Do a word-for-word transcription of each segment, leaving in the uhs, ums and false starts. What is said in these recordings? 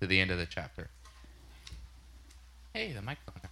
to the end of the chapter. Hey, the mic's on.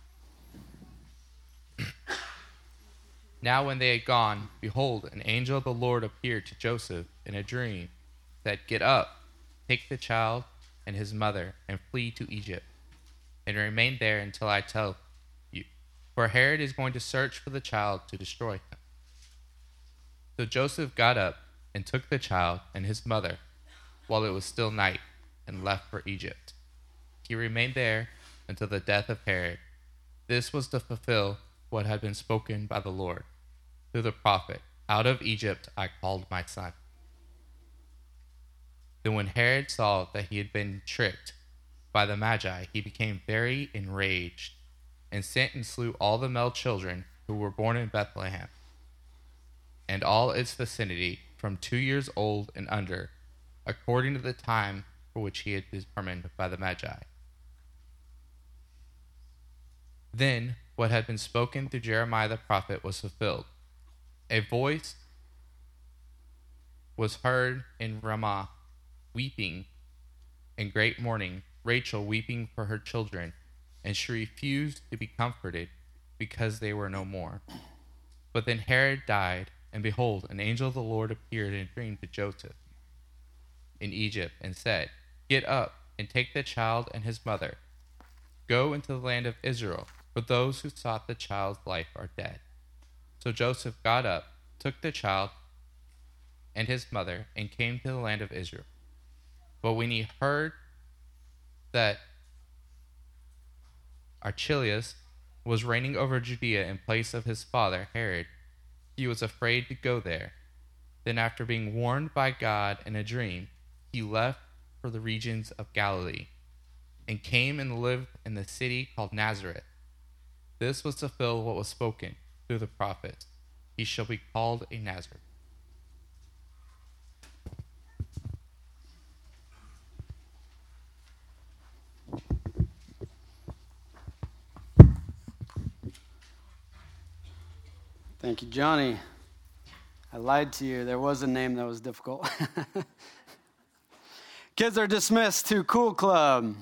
Now when they had gone, behold, an angel of the Lord appeared to Joseph in a dream, said, "Get up, take the child and his mother, and flee to Egypt, and remain there until I tell you. For Herod is going to search for the child to destroy him." So Joseph got up and took the child and his mother while it was still night, and left for Egypt. He remained there until the death of Herod. This was to fulfill what had been spoken by the Lord through the prophet, "Out of Egypt I called my son." Then when Herod saw that he had been tricked by the Magi, he became very enraged, and sent and slew all the male children who were born in Bethlehem and all its vicinity from two years old and under, according to the time for which he had determined by the Magi. Then what had been spoken through Jeremiah the prophet was fulfilled. A voice was heard in Ramah, weeping in great mourning, Rachel weeping for her children, and she refused to be comforted because they were no more. But then Herod died, and behold, an angel of the Lord appeared in a dream to Joseph in Egypt, and said, "Get up and take the child and his mother. Go into the land of Israel, for those who sought the child's life are dead." So Joseph got up, took the child and his mother, and came to the land of Israel. But when he heard that Archelaus was reigning over Judea in place of his father Herod, he was afraid to go there. Then after being warned by God in a dream, he left for the regions of Galilee, and came and lived in the city called Nazareth. This was to fulfill what was spoken through the prophets: "He shall be called a Nazareth." Thank you, Johnny. I lied to you. There was a name that was difficult. Kids are dismissed to Cool Club.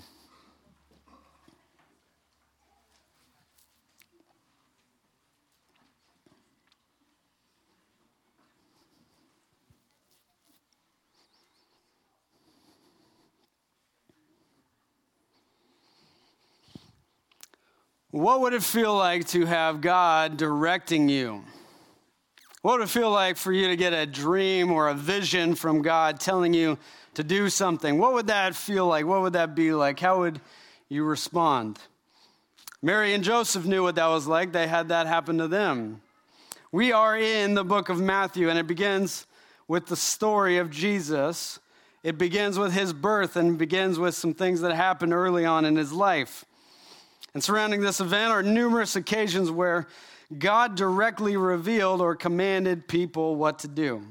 What would it feel like to have God directing you? What would it feel like for you to get a dream or a vision from God telling you to do something? What would that feel like? What would that be like? How would you respond? Mary and Joseph knew what that was like. They had that happen to them. We are in the book of Matthew, and it begins with the story of Jesus. It begins with his birth, and begins with some things that happened early on in his life. And surrounding this event are numerous occasions where God directly revealed or commanded people what to do.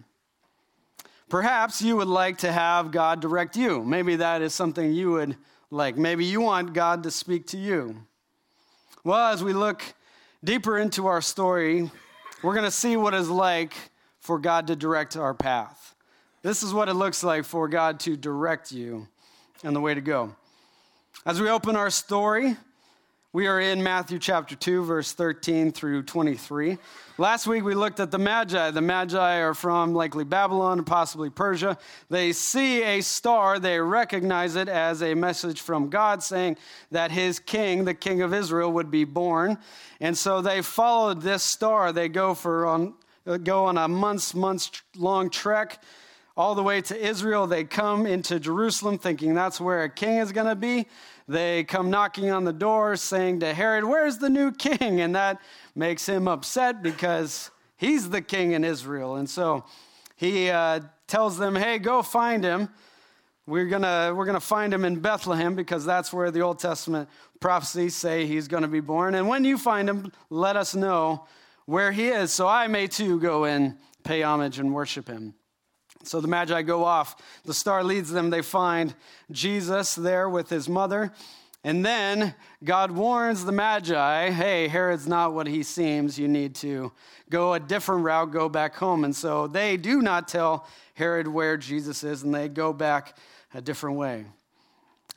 Perhaps you would like to have God direct you. Maybe that is something you would like. Maybe you want God to speak to you. Well, as we look deeper into our story, we're going to see what it's like for God to direct our path. This is what it looks like for God to direct you and the way to go. As we open our story, we are in Matthew chapter two, verse thirteen through twenty-three. Last week we looked at the Magi. The Magi are from likely Babylon, possibly Persia. They see a star. They recognize it as a message from God saying that his king, the king of Israel, would be born. And so they followed this star. They go for on go on a months, months long trek all the way to Israel. They come into Jerusalem thinking that's where a king is going to be. They come knocking on the door saying to Herod, "Where's the new king?" And that makes him upset because he's the king in Israel. And so he uh, tells them, "Hey, go find him. We're gonna we're gonna find him in Bethlehem because that's where the Old Testament prophecies say he's going to be born. And when you find him, let us know where he is, so I may too go and pay homage and worship him." So the Magi go off. The star leads them. They find Jesus there with his mother. And then God warns the Magi, hey, Herod's not what he seems. You need to go a different route, go back home. And so they do not tell Herod where Jesus is, and they go back a different way.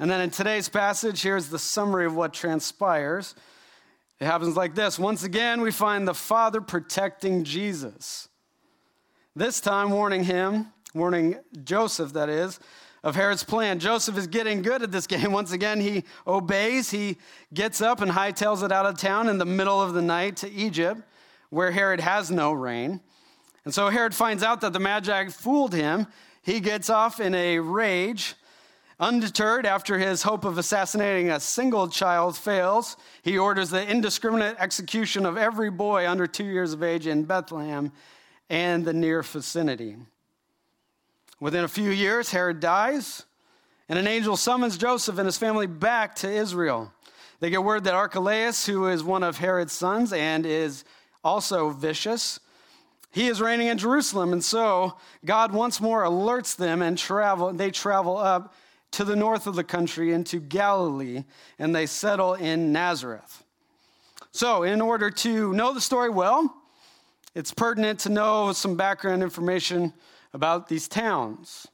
And then in today's passage, here's the summary of what transpires. It happens like this. Once again, we find the Father protecting Jesus. This time warning him, warning Joseph, that is, of Herod's plan. Joseph is getting good at this game. Once again, he obeys. He gets up and hightails it out of town in the middle of the night to Egypt, where Herod has no reign. And so Herod finds out that the Magi fooled him. He gets off in a rage. Undeterred, after his hope of assassinating a single child fails, he orders the indiscriminate execution of every boy under two years of age in Bethlehem and the near vicinity. Within a few years, Herod dies, and an angel summons Joseph and his family back to Israel. They get word that Archelaus, who is one of Herod's sons and is also vicious, he is reigning in Jerusalem, and so God once more alerts them, and travel. They travel up to the north of the country into Galilee, and they settle in Nazareth. So, in order to know the story well, it's pertinent to know some background information about these towns.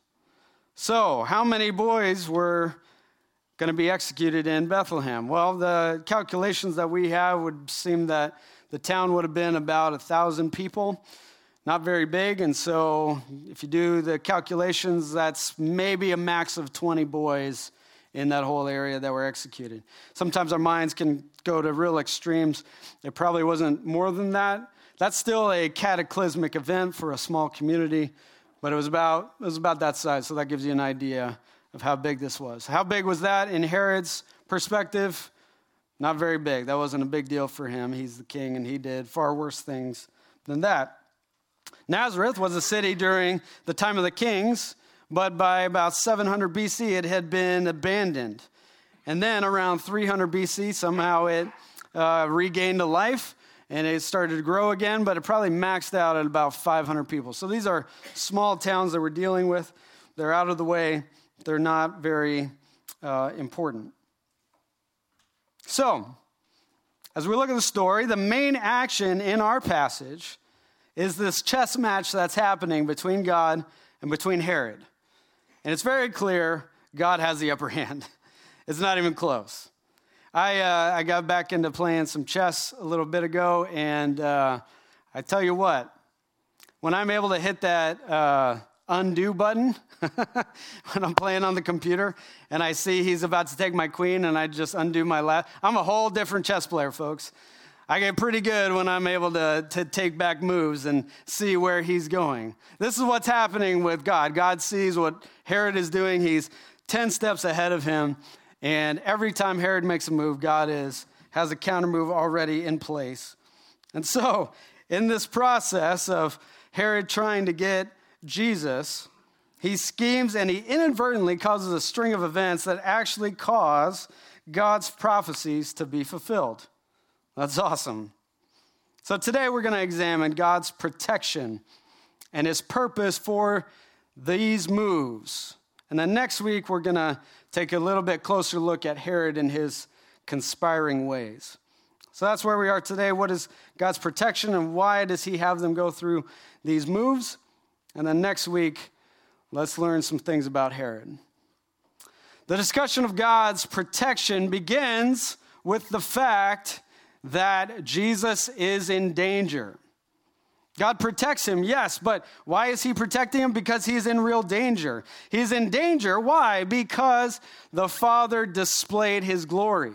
So, how many boys were going to be executed in Bethlehem? Well, the calculations that we have would seem that the town would have been about a thousand people. Not very big, and so if you do the calculations, that's maybe a max of twenty boys in that whole area that were executed. Sometimes our minds can go to real extremes. It probably wasn't more than that. That's still a cataclysmic event for a small community, but it was about it was about that size, so that gives you an idea of how big this was. How big was that in Herod's perspective? Not very big. That wasn't a big deal for him. He's the king, and he did far worse things than that. Nazareth was a city during the time of the kings, but by about seven hundred B C, it had been abandoned. And then around three hundred B C, somehow it uh, regained a life, and it started to grow again, but it probably maxed out at about five hundred people. So these are small towns that we're dealing with. They're out of the way. They're not very uh, important. So, as we look at the story, the main action in our passage is this chess match that's happening between God and between Herod. And it's very clear God has the upper hand. It's not even close. I uh, I got back into playing some chess a little bit ago, and uh, I tell you what, when I'm able to hit that uh, undo button when I'm playing on the computer, and I see he's about to take my queen, and I just undo my last, I'm a whole different chess player, folks. I get pretty good when I'm able to, to take back moves and see where he's going. This is what's happening with God. God sees what Herod is doing. He's ten steps ahead of him. And every time Herod makes a move, God is has a counter move already in place. And so, in this process of Herod trying to get Jesus, he schemes and he inadvertently causes a string of events that actually cause God's prophecies to be fulfilled. That's awesome. So today we're going to examine God's protection and his purpose for these moves. And then next week we're going to take a little bit closer look at Herod and his conspiring ways. So that's where we are today. What is God's protection and why does he have them go through these moves? And then next week, let's learn some things about Herod. The discussion of God's protection begins with the fact that Jesus is in danger. God protects him, yes, but why is he protecting him? Because he's in real danger. He's in danger, why? Because the Father displayed his glory.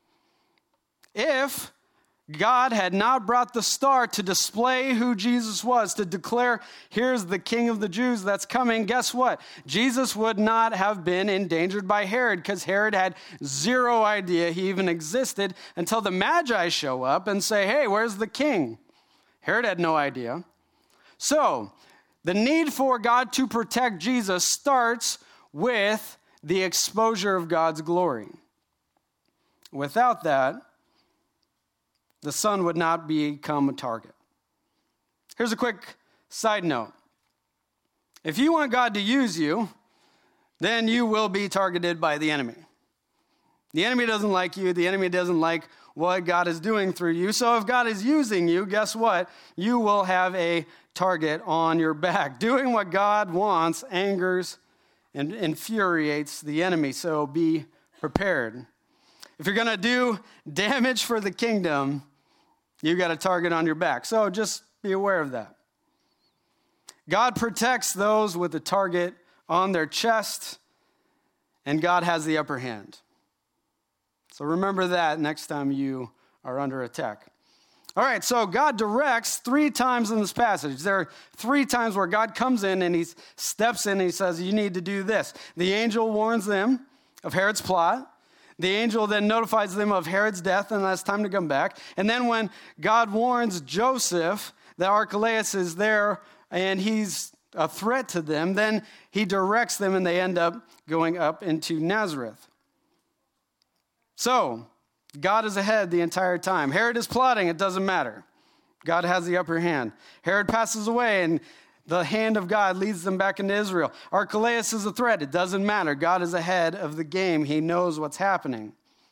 If God had not brought the star to display who Jesus was, to declare, here's the King of the Jews that's coming, guess what? Jesus would not have been endangered by Herod, because Herod had zero idea he even existed until the Magi show up and say, hey, where's the king? Herod had no idea. So, the need for God to protect Jesus starts with the exposure of God's glory. Without that, the son would not become a target. Here's a quick side note. If you want God to use you, then you will be targeted by the enemy. The enemy doesn't like you. The enemy doesn't like what God is doing through you. So if God is using you, guess what? You will have a target on your back. Doing what God wants angers and infuriates the enemy. So be prepared. If you're going to do damage for the kingdom, you got a target on your back. So just be aware of that. God protects those with a target on their chest, and God has the upper hand. So remember that next time you are under attack. All right, so God directs three times in this passage. There are three times where God comes in and he steps in and he says, you need to do this. The angel warns them of Herod's plot. The angel then notifies them of Herod's death, and that's time to come back. And then when God warns Joseph that Archelaus is there and he's a threat to them, then he directs them and they end up going up into Nazareth. So, God is ahead the entire time. Herod is plotting, it doesn't matter. God has the upper hand. Herod passes away and the hand of God leads them back into Israel. Archelaus is a threat, it doesn't matter. God is ahead of the game. He knows what's happening.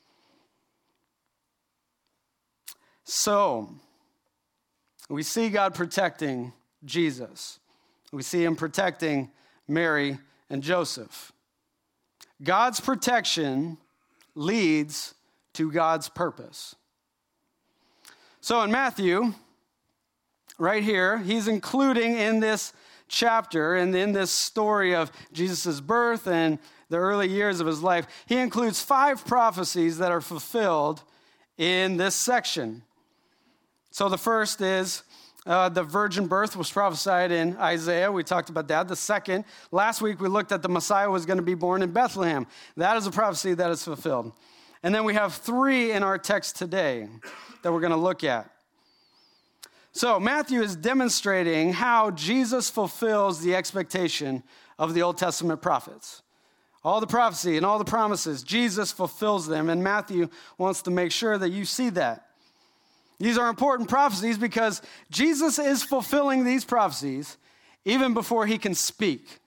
So, we see God protecting Jesus. We see him protecting Mary and Joseph. God's protection leads to God's purpose. So in Matthew, right here, he's including in this chapter and in this story of Jesus' birth and the early years of his life, he includes five prophecies that are fulfilled in this section. So the first is uh, the virgin birth was prophesied in Isaiah. We talked about that. The second, last week we looked at the Messiah was going to be born in Bethlehem. That is a prophecy that is fulfilled. And then we have three in our text today that we're going to look at. So Matthew is demonstrating how Jesus fulfills the expectation of the Old Testament prophets. All the prophecy and all the promises, Jesus fulfills them, and Matthew wants to make sure that you see that. These are important prophecies because Jesus is fulfilling these prophecies even before he can speak.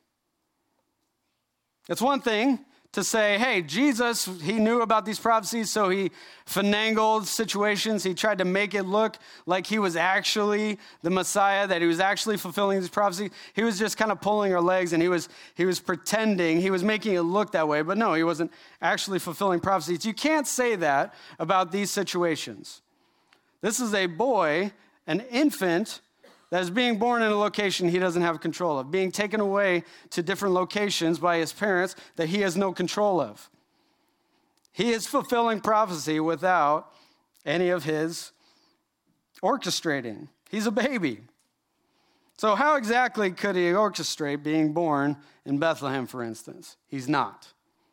It's one thing to say, hey, Jesus, he knew about these prophecies, so he finagled situations. He tried to make it look like he was actually the Messiah, that he was actually fulfilling these prophecies. He was just kind of pulling our legs, and he was he was pretending. He was making it look that way, but no, he wasn't actually fulfilling prophecies. You can't say that about these situations. This is a boy, an infant, that is being born in a location he doesn't have control of, being taken away to different locations by his parents that he has no control of. He is fulfilling prophecy without any of his orchestrating. He's a baby. So how exactly could he orchestrate being born in Bethlehem, for instance? He's not.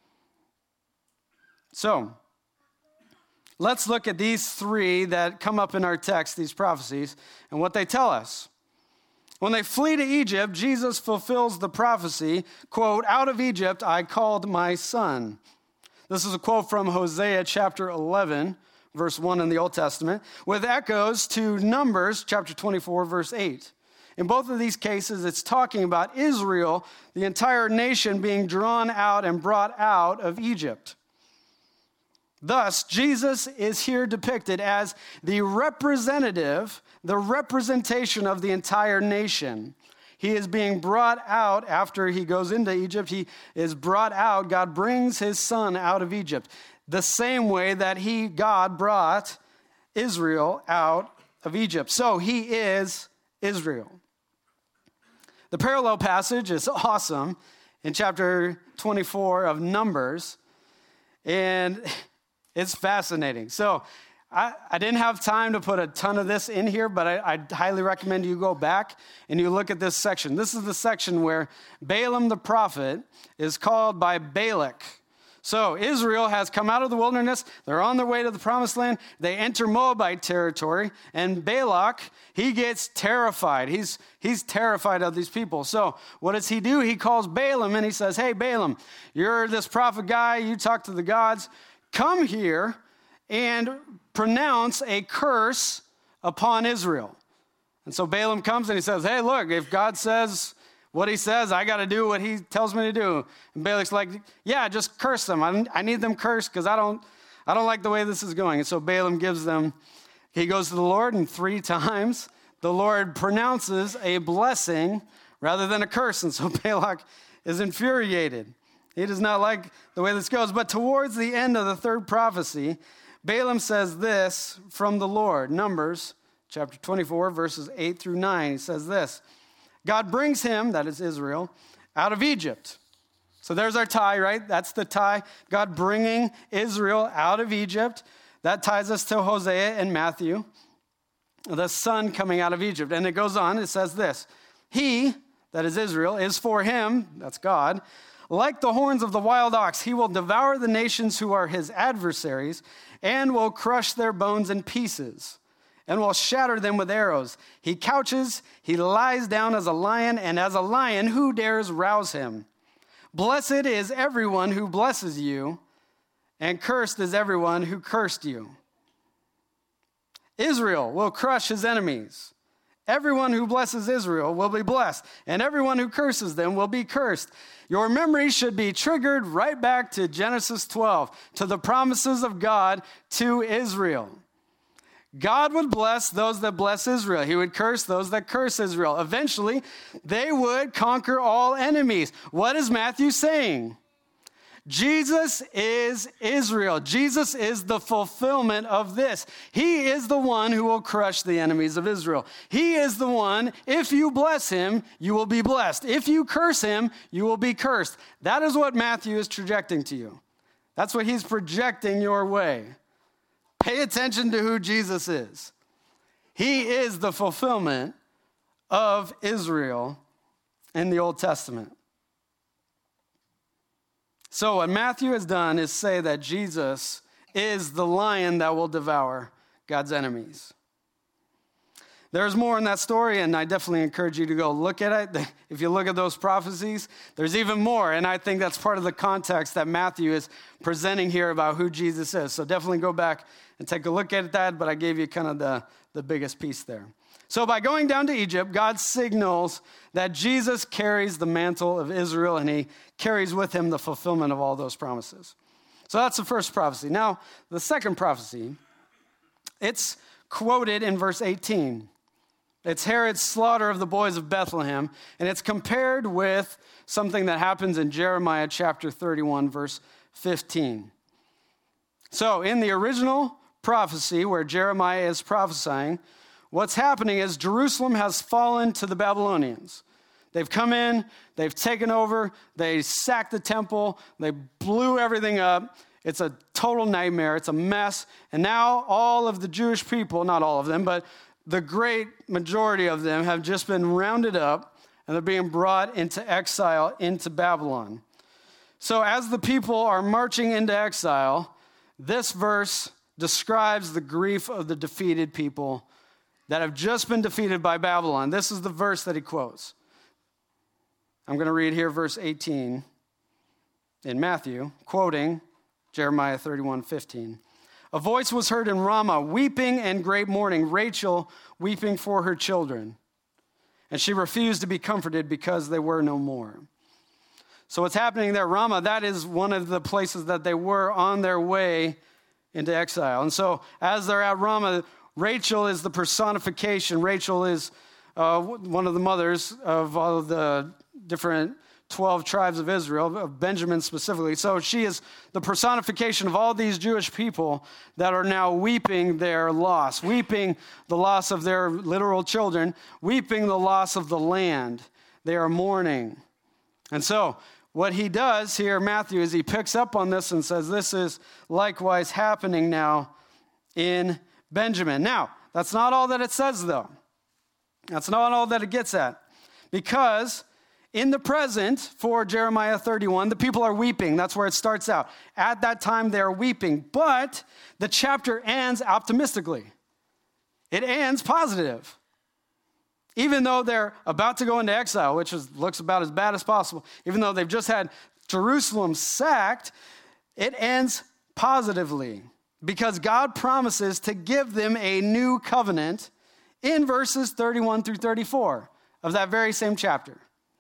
So let's look at these three that come up in our text, these prophecies, and what they tell us. When they flee to Egypt, Jesus fulfills the prophecy, quote, out of Egypt I called my son. This is a quote from Hosea chapter eleven, verse one in the Old Testament, with echoes to Numbers chapter twenty-four, verse eight. In both of these cases, it's talking about Israel, the entire nation being drawn out and brought out of Egypt. Thus, Jesus is here depicted as the representative, the representation of the entire nation. He is being brought out after he goes into Egypt. He is brought out. God brings his son out of Egypt, the same way that he, God, brought Israel out of Egypt. So he is Israel. The parallel passage is awesome in chapter twenty-four of Numbers, and it's fascinating. So I, I didn't have time to put a ton of this in here, but I, I highly recommend you go back and you look at this section. This is the section where Balaam the prophet is called by Balak. So Israel has come out of the wilderness. They're on their way to the promised land. They enter Moabite territory. And Balak, he gets terrified. He's, he's terrified of these people. So what does he do? He calls Balaam and he says, hey, Balaam, you're this prophet guy. You talk to the gods. Come here and pronounce a curse upon Israel. And so Balaam comes and he says, hey, look, if God says what he says, I got to do what he tells me to do. And Balak's like, yeah, just curse them. I, I need them cursed because I don't, I don't like the way this is going. And so Balaam gives them, he goes to the Lord, and three times the Lord pronounces a blessing rather than a curse. And so Balak is infuriated. He does not like the way this goes. But towards the end of the third prophecy, Balaam says this from the Lord. Numbers chapter twenty-four, verses eight through nine. He says this: God brings him, that is Israel, out of Egypt. So there's our tie, right? That's the tie. God bringing Israel out of Egypt. That ties us to Hosea and Matthew, the son coming out of Egypt. And it goes on, it says this: He, that is Israel, is for him, that's God, like the horns of the wild ox. He will devour the nations who are his adversaries and will crush their bones in pieces and will shatter them with arrows. He couches, he lies down as a lion, and as a lion, who dares rouse him? Blessed is everyone who blesses you, and cursed is everyone who cursed you. Israel will crush his enemies. Everyone who blesses Israel will be blessed, and everyone who curses them will be cursed. Your memory should be triggered right back to Genesis twelve, to the promises of God to Israel. God would bless those that bless Israel. He would curse those that curse Israel. Eventually, they would conquer all enemies. What is Matthew saying? Jesus is Israel. Jesus is the fulfillment of this. He is the one who will crush the enemies of Israel. He is the one, if you bless him, you will be blessed. If you curse him, you will be cursed. That is what Matthew is projecting to you. That's what he's projecting your way. Pay attention to who Jesus is. He is the fulfillment of Israel in the Old Testament. So what Matthew has done is say that Jesus is the lion that will devour God's enemies. There's more in that story, and I definitely encourage you to go look at it. If you look at those prophecies, there's even more, and I think that's part of the context that Matthew is presenting here about who Jesus is. So definitely go back and take a look at that, but I gave you kind of the, the biggest piece there. So by going down to Egypt, God signals that Jesus carries the mantle of Israel, and he carries with him the fulfillment of all those promises. So that's the first prophecy. Now, the second prophecy, it's quoted in verse eighteen. It's Herod's slaughter of the boys of Bethlehem, and it's compared with something that happens in Jeremiah chapter thirty-one, verse fifteen. So in the original prophecy where Jeremiah is prophesying, what's happening is Jerusalem has fallen to the Babylonians. They've come in, they've taken over, they sacked the temple, they blew everything up. It's a total nightmare, it's a mess. And now all of the Jewish people, not all of them, but the great majority of them have just been rounded up, and they're being brought into exile into Babylon. So as the people are marching into exile, this verse describes the grief of the defeated people that have just been defeated by Babylon. This is the verse that he quotes. I'm going to read here verse eighteen in Matthew, quoting Jeremiah thirty-one fifteen. A voice was heard in Ramah, weeping and great mourning, Rachel weeping for her children. And she refused to be comforted because they were no more. So what's happening there, Ramah, that is one of the places that they were on their way into exile. And so as they're at Ramah, Rachel is the personification. Rachel is uh, one of the mothers of all of the different twelve tribes of Israel, of Benjamin specifically. So she is the personification of all these Jewish people that are now weeping their loss, weeping the loss of their literal children, weeping the loss of the land. They are mourning. And so what he does here, Matthew, is he picks up on this and says this is likewise happening now in Benjamin. Now, that's not all that it says, though. That's not all that it gets at. Because in the present, for Jeremiah thirty-one, the people are weeping. That's where it starts out. At that time, they're weeping. But the chapter ends optimistically. It ends positive. Even though they're about to go into exile, which is, looks about as bad as possible, even though they've just had Jerusalem sacked, it ends positively. Because God promises to give them a new covenant in verses thirty-one through thirty-four of that very same chapter.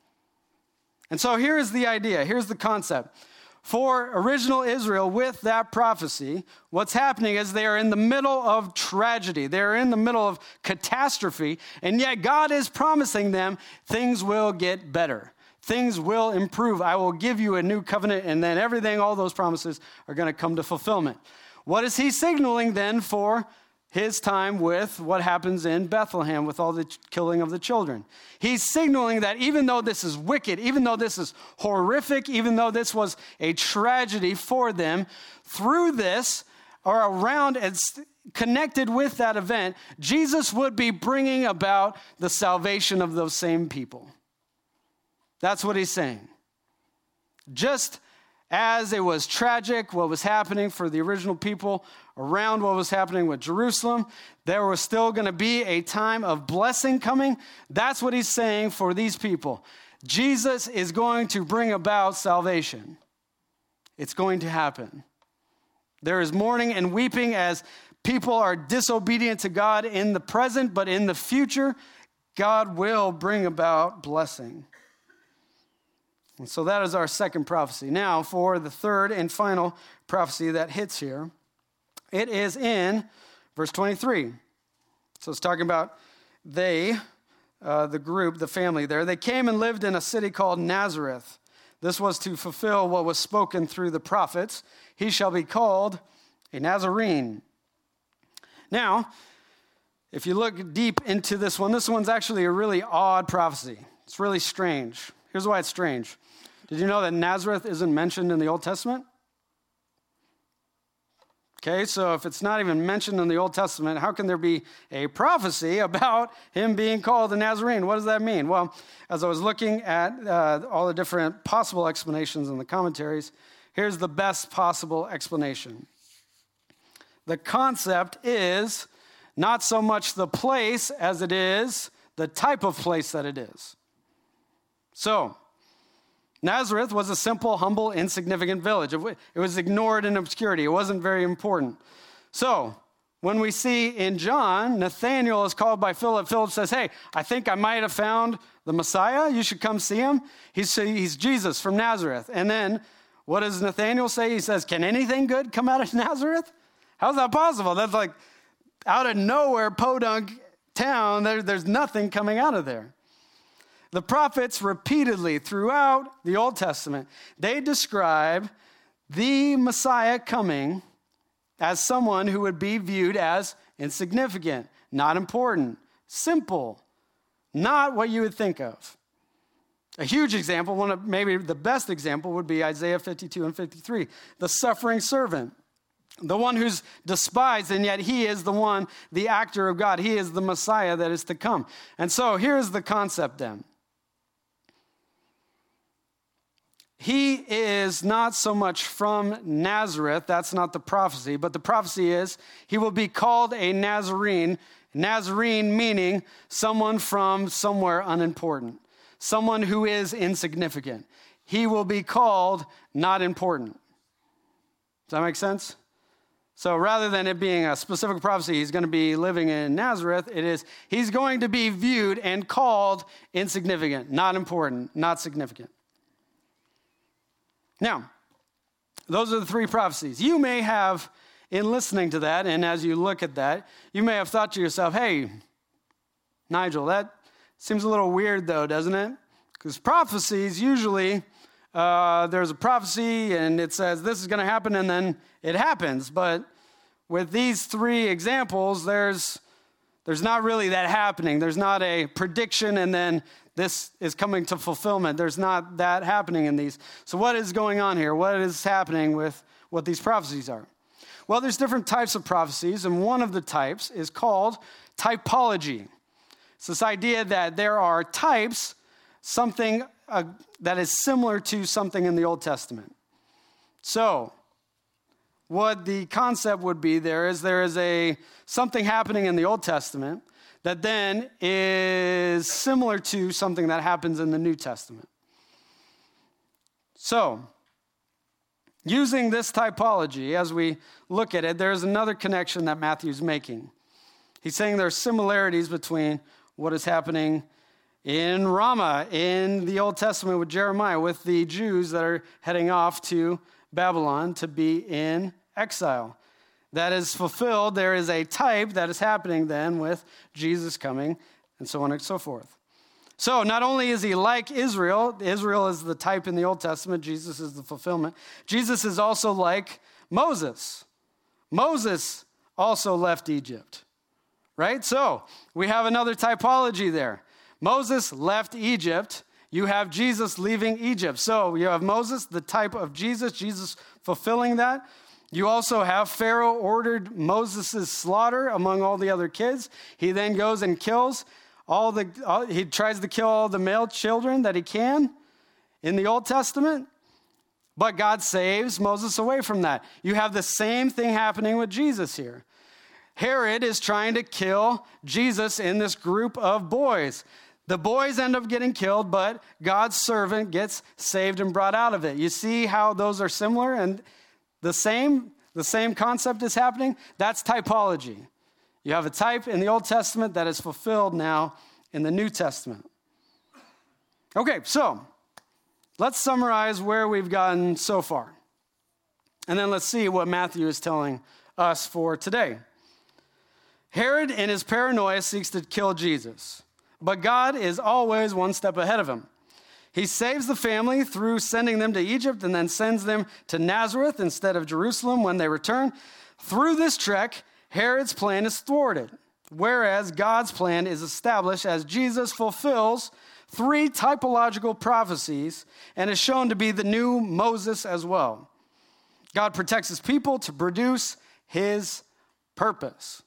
And so here is the idea. Here's the concept. For original Israel, with that prophecy, what's happening is they are in the middle of tragedy. They're in the middle of catastrophe, and yet God is promising them things will get better. things will improve. I will give you a new covenant, and then everything, all those promises are going to come to fulfillment. What is he signaling then for his time with what happens in Bethlehem with all the killing of the children? He's signaling that even though this is wicked, even though this is horrific, even though this was a tragedy for them, through this or around and connected with that event, Jesus would be bringing about the salvation of those same people. That's what he's saying. Just as it was tragic what was happening for the original people around what was happening with Jerusalem, there was still going to be a time of blessing coming. That's what he's saying for these people. Jesus is going to bring about salvation. It's going to happen. There is mourning and weeping as people are disobedient to God in the present, but in the future, God will bring about blessing. And so that is our second prophecy. Now, for the third and final prophecy that hits here, it is in verse twenty-three. So it's talking about they, uh, the group, the family there. They came and lived in a city called Nazareth. This was to fulfill what was spoken through the prophets. He shall be called a Nazarene. Now, if you look deep into this one, this one's actually a really odd prophecy. It's really strange. Here's why it's strange. Did you know that Nazareth isn't mentioned in the Old Testament? Okay, so if it's not even mentioned in the Old Testament, how can there be a prophecy about him being called a Nazarene? What does that mean? Well, as I was looking at uh, all the different possible explanations in the commentaries, here's the best possible explanation. The concept is not so much the place as it is the type of place that it is. So, Nazareth was a simple, humble, insignificant village. It was ignored in obscurity. It wasn't very important. So, when we see in John, Nathanael is called by Philip. Philip says, hey, I think I might have found the Messiah. You should come see him. He's, he's Jesus from Nazareth. And then, what does Nathanael say? He says, can anything good come out of Nazareth? How's that possible? That's like out of nowhere, podunk town. There, there's nothing coming out of there. The prophets repeatedly throughout the Old Testament, they describe the Messiah coming as someone who would be viewed as insignificant, not important, simple, not what you would think of. A huge example, one of maybe the best example would be Isaiah fifty-two and fifty-three, the suffering servant. The one who's despised, and yet he is the one, the actor of God. He is the Messiah that is to come. And so here's the concept then. He is not so much from Nazareth. That's not the prophecy. But the prophecy is he will be called a Nazarene. Nazarene meaning someone from somewhere unimportant. Someone who is insignificant. He will be called not important. Does that make sense? So rather than it being a specific prophecy, he's going to be living in Nazareth, it is he's going to be viewed and called insignificant, not important, not significant. Now, those are the three prophecies. You may have, in listening to that, and as you look at that, you may have thought to yourself, hey, Nigel, that seems a little weird though, doesn't it? Because prophecies usually, uh, there's a prophecy and it says this is going to happen and then it happens. But with these three examples, there's there's not really that happening. There's not a prediction and then this is coming to fulfillment. There's not that happening in these. So what is going on here? What is happening with what these prophecies are? Well, there's different types of prophecies, and one of the types is called typology. It's this idea that there are types, something uh, that is similar to something in the Old Testament. So, what the concept would be there is there is a something happening in the Old Testament that then is similar to something that happens in the New Testament. So, using this typology, as we look at it, there's another connection that Matthew's making. He's saying there are similarities between what is happening in Ramah, in the Old Testament with Jeremiah, with the Jews that are heading off to Babylon to be in exile. That is fulfilled. There is a type that is happening then with Jesus coming, and so on and so forth. So not only is he like Israel, Israel is the type in the Old Testament, Jesus is the fulfillment. Jesus is also like Moses. Moses also left Egypt, right? So we have another typology there. Moses left Egypt. You have Jesus leaving Egypt. So you have Moses, the type of Jesus, Jesus fulfilling that. You also have Pharaoh ordered Moses' slaughter among all the other kids. He then goes and kills all the, all, he tries to kill all the male children that he can in the Old Testament. But God saves Moses away from that. You have the same thing happening with Jesus here. Herod is trying to kill Jesus in this group of boys. The boys end up getting killed, but God's servant gets saved and brought out of it. You see how those are similar and the same, the same concept is happening? That's typology. You have a type in the Old Testament that is fulfilled now in the New Testament. Okay, so let's summarize where we've gotten so far. And then let's see what Matthew is telling us for today. Herod, in his paranoia, seeks to kill Jesus. But God is always one step ahead of him. He saves the family through sending them to Egypt and then sends them to Nazareth instead of Jerusalem when they return. Through this trek, Herod's plan is thwarted, whereas God's plan is established as Jesus fulfills three typological prophecies and is shown to be the new Moses as well. God protects his people to produce his purpose.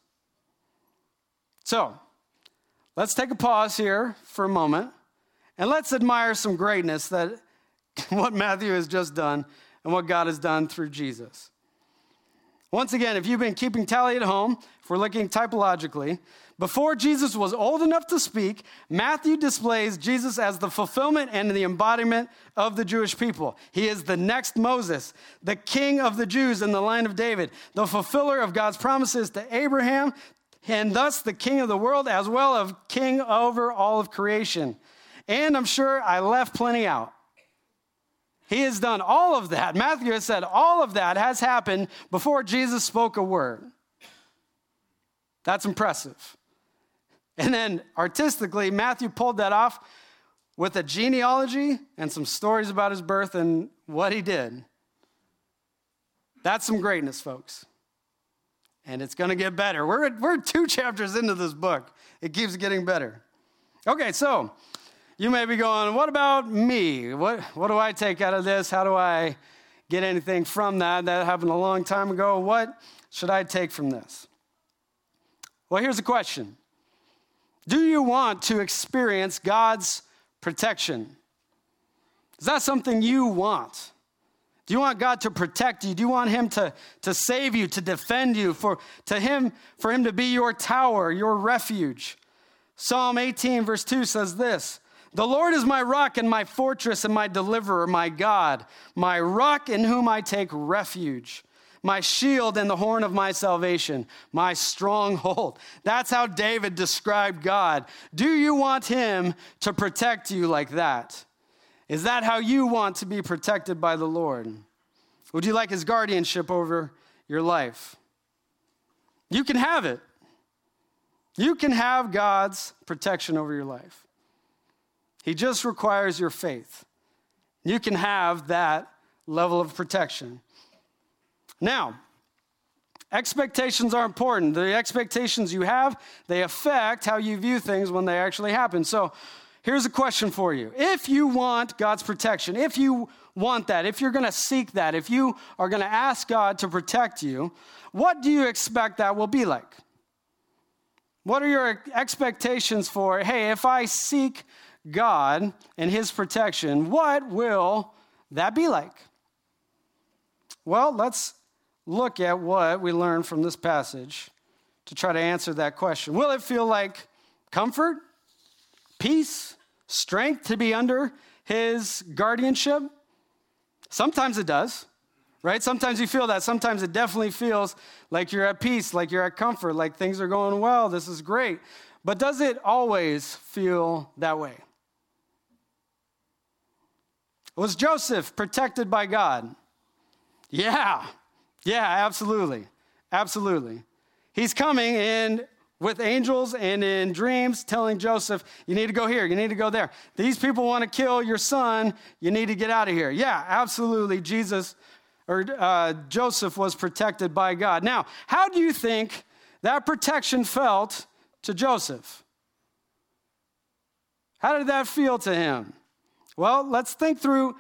So, let's take a pause here for a moment and let's admire some greatness that what Matthew has just done and what God has done through Jesus. Once again, if you've been keeping tally at home, if we're looking typologically, before Jesus was old enough to speak, Matthew displays Jesus as the fulfillment and the embodiment of the Jewish people. He is the next Moses, the king of the Jews in the line of David, the fulfiller of God's promises to Abraham, and thus the king of the world, as well as king over all of creation. And I'm sure I left plenty out. He has done all of that. Matthew has said all of that has happened before Jesus spoke a word. That's impressive. And then artistically, Matthew pulled that off with a genealogy and some stories about his birth and what he did. That's some greatness, folks. And it's going to get better. We're, we're two chapters into this book. It keeps getting better. Okay, so you may be going, what about me? What, what do I take out of this? How do I get anything from that? That happened a long time ago. What should I take from this? Well, here's a question. Do you want to experience God's protection? Is that something you want? Do you want God to protect you? Do you want him to, to save you, to defend you, for, to him, for him to be your tower, your refuge? Psalm eighteen verse two says this, "The Lord is my rock and my fortress and my deliverer, my God, my rock in whom I take refuge, my shield and the horn of my salvation, my stronghold." That's how David described God. Do you want him to protect you like that? Is that how you want to be protected by the Lord? Would you like his guardianship over your life? You can have it. You can have God's protection over your life. He just requires your faith. You can have that level of protection. Now, expectations are important. The expectations you have, they affect how you view things when they actually happen. So here's a question for you. If you want God's protection, if you want that, if you're going to seek that, if you are going to ask God to protect you, what do you expect that will be like? What are your expectations for, hey, if I seek God and his protection, what will that be like? Well, let's look at what we learned from this passage to try to answer that question. Will it feel like comfort, peace, strength to be under his guardianship? Sometimes it does, right? Sometimes you feel that. Sometimes it definitely feels like you're at peace, like you're at comfort, like things are going well, this is great. But does it always feel that way? Was Joseph protected by God? Yeah, yeah, absolutely, absolutely. He's coming in with angels and in dreams telling Joseph, you need to go here, you need to go there. These people want to kill your son, you need to get out of here. Yeah, absolutely, Jesus or uh, Joseph was protected by God. Now, how do you think that protection felt to Joseph? How did that feel to him? Well, let's think through,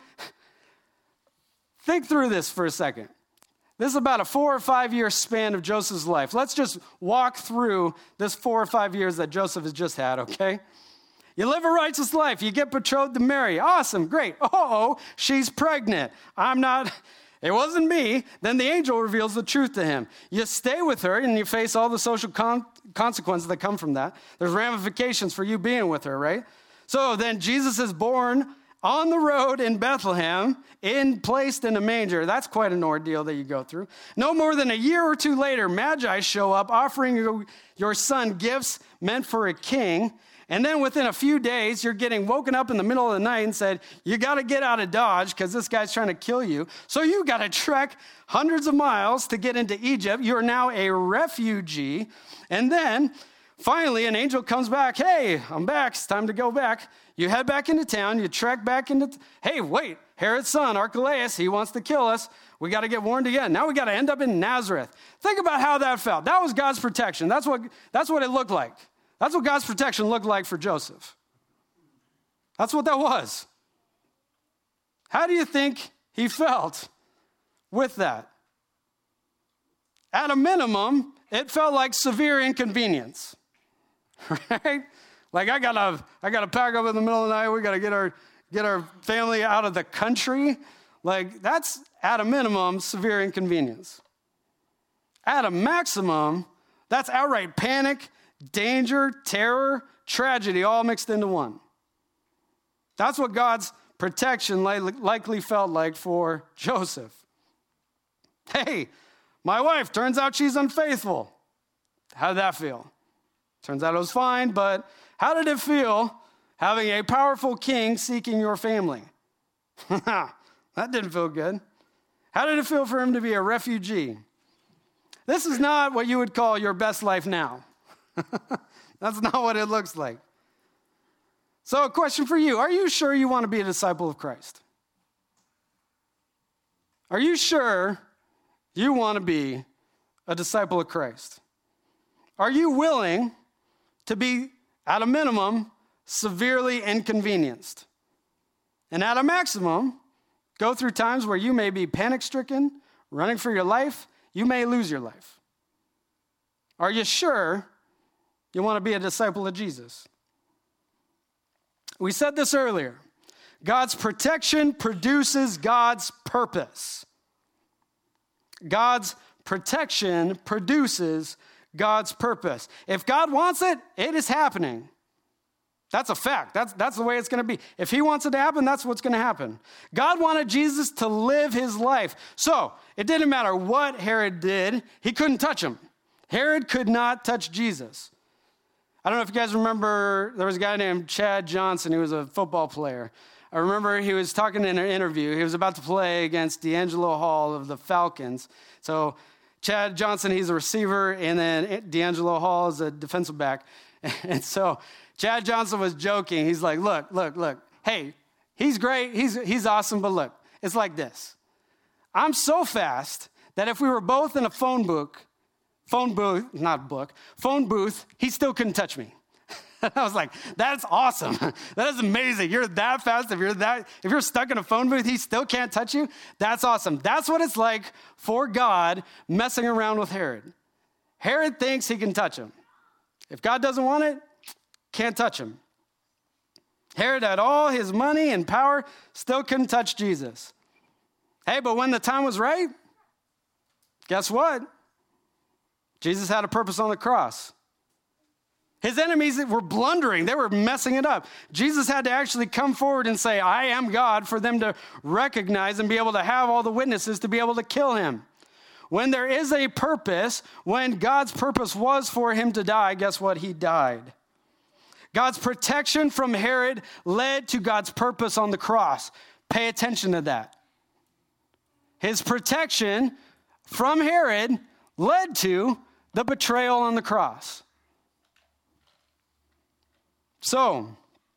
think through this for a second. This is about a four or five year span of Joseph's life. Let's just walk through this four or five years that Joseph has just had, okay? You live a righteous life. You get betrothed to Mary. Awesome, great. Oh, she's pregnant. I'm not, it wasn't me. Then the angel reveals the truth to him. You stay with her and you face all the social con- consequences that come from that. There's ramifications for you being with her, right? So then Jesus is born on the road in Bethlehem, in placed in a manger. That's quite an ordeal that you go through. No more than a year or two later, Magi show up offering you, your son gifts meant for a king. And then within a few days, you're getting woken up in the middle of the night and said, you got to get out of Dodge because this guy's trying to kill you. So you got to trek hundreds of miles to get into Egypt. You're now a refugee. And then finally, an angel comes back. Hey, I'm back. It's time to go back. You head back into town. You trek back into, t- hey, wait, Herod's son, Archelaus, he wants to kill us. We got to get warned again. Now we got to end up in Nazareth. Think about how that felt. That was God's protection. That's what, that's what it looked like. That's what God's protection looked like for Joseph. That's what that was. How do you think he felt with that? At a minimum, it felt like severe inconvenience, right? Like I gotta, I gotta pack up in the middle of the night. We gotta get our, get our family out of the country. Like that's at a minimum severe inconvenience. At a maximum, that's outright panic, danger, terror, tragedy, all mixed into one. That's what God's protection likely felt like for Joseph. Hey, my wife, turns out she's unfaithful. How did that feel? Turns out it was fine, but how did it feel having a powerful king seeking your family? That didn't feel good. How did it feel for him to be a refugee? This is not what you would call your best life now. That's not what it looks like. So a question for you. Are you sure you want to be a disciple of Christ? Are you sure you want to be a disciple of Christ? Are you willing to be, at a minimum, severely inconvenienced? And at a maximum, go through times where you may be panic-stricken, running for your life. You may lose your life. Are you sure you want to be a disciple of Jesus? We said this earlier. God's protection produces God's purpose. God's protection produces God's purpose. If God wants it, it is happening. That's a fact. That's, that's the way it's going to be. If he wants it to happen, that's what's going to happen. God wanted Jesus to live his life. So it didn't matter what Herod did. He couldn't touch him. Herod could not touch Jesus. I don't know if you guys remember, there was a guy named Chad Johnson who was a football player. I remember he was talking in an interview. He was about to play against D'Angelo Hall of the Falcons. So Chad Johnson, he's a receiver, and then D'Angelo Hall is a defensive back. And so Chad Johnson was joking. He's like, look, look, look. Hey, he's great. He's, he's awesome, but look, it's like this. I'm so fast that if we were both in a phone book, phone booth, not book, phone booth, he still couldn't touch me. I was like, that's awesome. That is amazing. You're that fast. If you're that, if you're stuck in a phone booth, he still can't touch you. That's awesome. That's what it's like for God messing around with Herod. Herod thinks he can touch him. If God doesn't want it, can't touch him. Herod had all his money and power, still couldn't touch Jesus. Hey, but when the time was right, guess what? Jesus had a purpose on the cross. His enemies were blundering. They were messing it up. Jesus had to actually come forward and say, I am God, for them to recognize and be able to have all the witnesses to be able to kill him. When there is a purpose, when God's purpose was for him to die, guess what? He died. God's protection from Herod led to God's purpose on the cross. Pay attention to that. His protection from Herod led to the betrayal on the cross. So,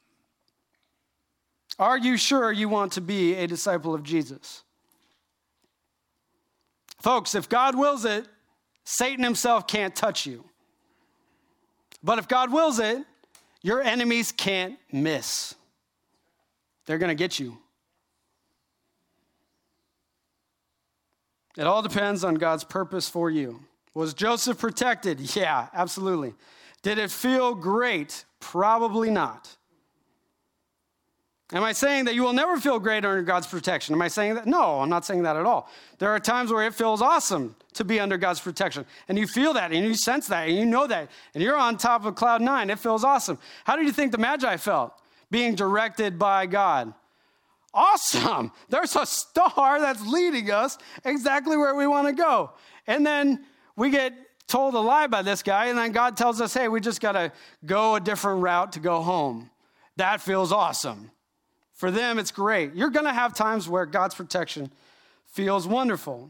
are you sure you want to be a disciple of Jesus? Folks, if God wills it, Satan himself can't touch you. But if God wills it, your enemies can't miss. They're going to get you. It all depends on God's purpose for you. Was Joseph protected? Yeah, absolutely. Did it feel great? Probably not. Am I saying that you will never feel great under God's protection? Am I saying that? No, I'm not saying that at all. There are times where it feels awesome to be under God's protection. And you feel that, and you sense that, and you know that. And you're on top of cloud nine. It feels awesome. How do you think the Magi felt being directed by God? Awesome. There's a star that's leading us exactly where we want to go. And then we get told a lie by this guy, and then God tells us, hey, we just got to go a different route to go home. That feels awesome. For them, it's great. You're going to have times where God's protection feels wonderful.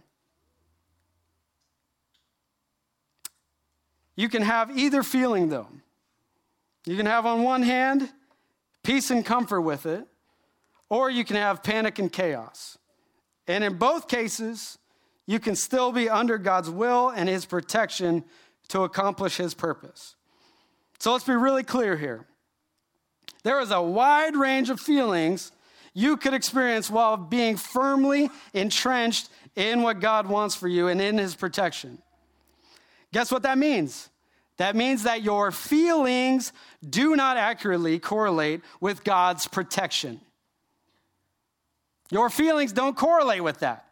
You can have either feeling, though. You can have, on one hand, peace and comfort with it, or you can have panic and chaos. And in both cases, you can still be under God's will and his protection to accomplish his purpose. So let's be really clear here. There is a wide range of feelings you could experience while being firmly entrenched in what God wants for you and in his protection. Guess what that means? That means that your feelings do not accurately correlate with God's protection. Your feelings don't correlate with that.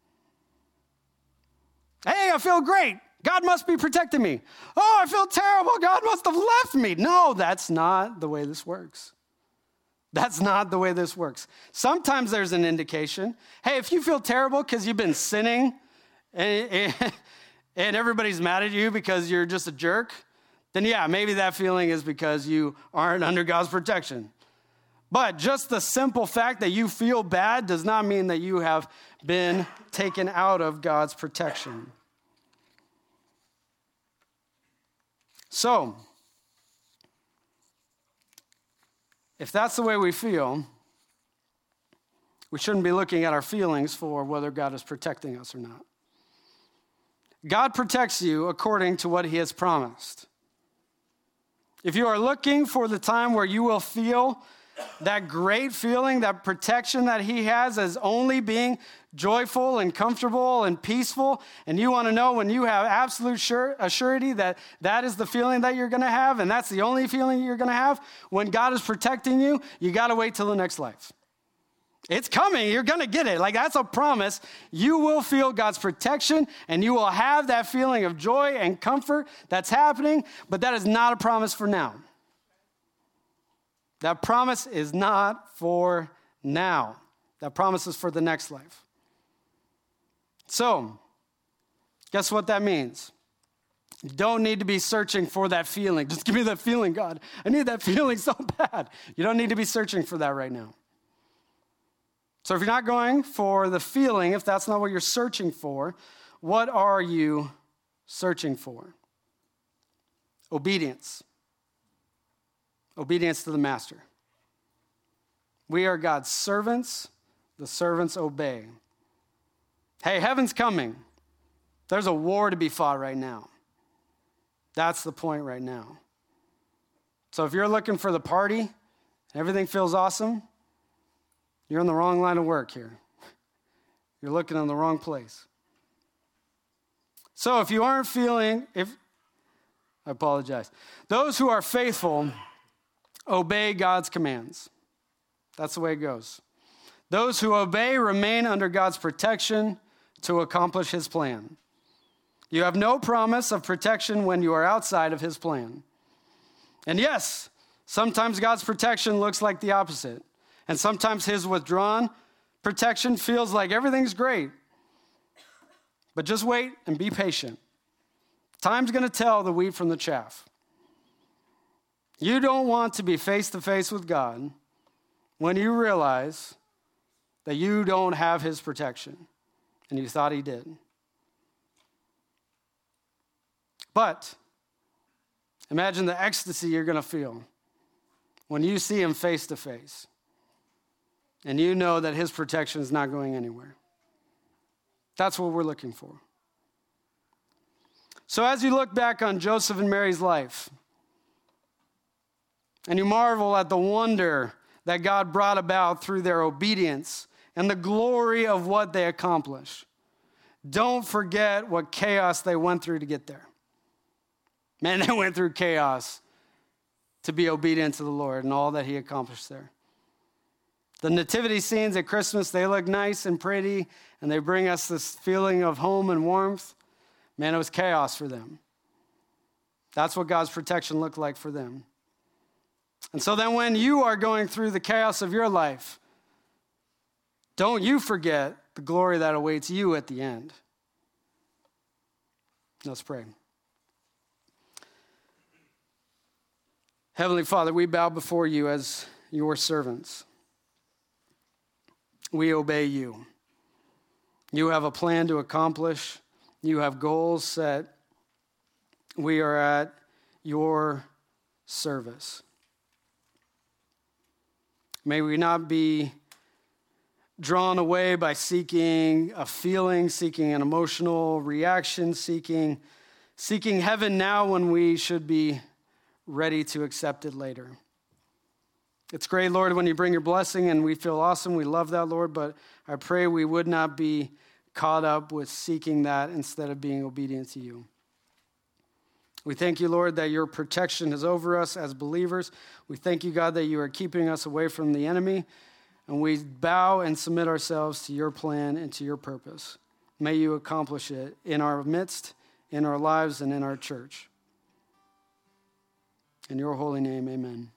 Hey, I feel great. God must be protecting me. Oh, I feel terrible. God must have left me. No, that's not the way this works. That's not the way this works. Sometimes there's an indication. Hey, if you feel terrible because you've been sinning and, and everybody's mad at you because you're just a jerk, then yeah, maybe that feeling is because you aren't under God's protection. But just the simple fact that you feel bad does not mean that you have been taken out of God's protection. So, if that's the way we feel, we shouldn't be looking at our feelings for whether God is protecting us or not. God protects you according to what he has promised. If you are looking for the time where you will feel that great feeling, that protection that he has as only being joyful and comfortable and peaceful, and you want to know when you have absolute sure, assurity that that is the feeling that you're going to have, and that's the only feeling you're going to have, when God is protecting you, you got to wait till the next life. It's coming. You're going to get it. Like, that's a promise. You will feel God's protection, and you will have that feeling of joy and comfort that's happening, but that is not a promise for now. That promise is not for now. That promise is for the next life. So, guess what that means? You don't need to be searching for that feeling. Just give me that feeling, God. I need that feeling so bad. You don't need to be searching for that right now. So if you're not going for the feeling, if that's not what you're searching for, what are you searching for? Obedience. Obedience to the master. We are God's servants. The servants obey. Hey, heaven's coming. There's a war to be fought right now. That's the point right now. So if you're looking for the party and everything feels awesome, you're in the wrong line of work here. You're looking in the wrong place. So if you aren't feeling, if I apologize. Those who are faithful obey God's commands. That's the way it goes. Those who obey remain under God's protection to accomplish his plan. You have no promise of protection when you are outside of his plan. And yes, sometimes God's protection looks like the opposite. And sometimes his withdrawn protection feels like everything's great. But just wait and be patient. Time's going to tell the wheat from the chaff. You don't want to be face to face with God when you realize that you don't have his protection and you thought he did. But imagine the ecstasy you're going to feel when you see him face to face and you know that his protection is not going anywhere. That's what we're looking for. So as you look back on Joseph and Mary's life, and you marvel at the wonder that God brought about through their obedience and the glory of what they accomplished, don't forget what chaos they went through to get there. Man, they went through chaos to be obedient to the Lord and all that he accomplished there. The nativity scenes at Christmas, they look nice and pretty, and they bring us this feeling of home and warmth. Man, it was chaos for them. That's what God's protection looked like for them. And so then when you are going through the chaos of your life, don't you forget the glory that awaits you at the end. Let's pray. Heavenly Father, we bow before you as your servants. We obey you. You have a plan to accomplish. You have goals set. We are at your service. May we not be drawn away by seeking a feeling, seeking an emotional reaction, seeking, seeking heaven now when we should be ready to accept it later. It's great, Lord, when you bring your blessing, and we feel awesome. We love that, Lord, but I pray we would not be caught up with seeking that instead of being obedient to you. We thank you, Lord, that your protection is over us as believers. We thank you, God, that you are keeping us away from the enemy, and we bow and submit ourselves to your plan and to your purpose. May you accomplish it in our midst, in our lives, and in our church. In your holy name, amen.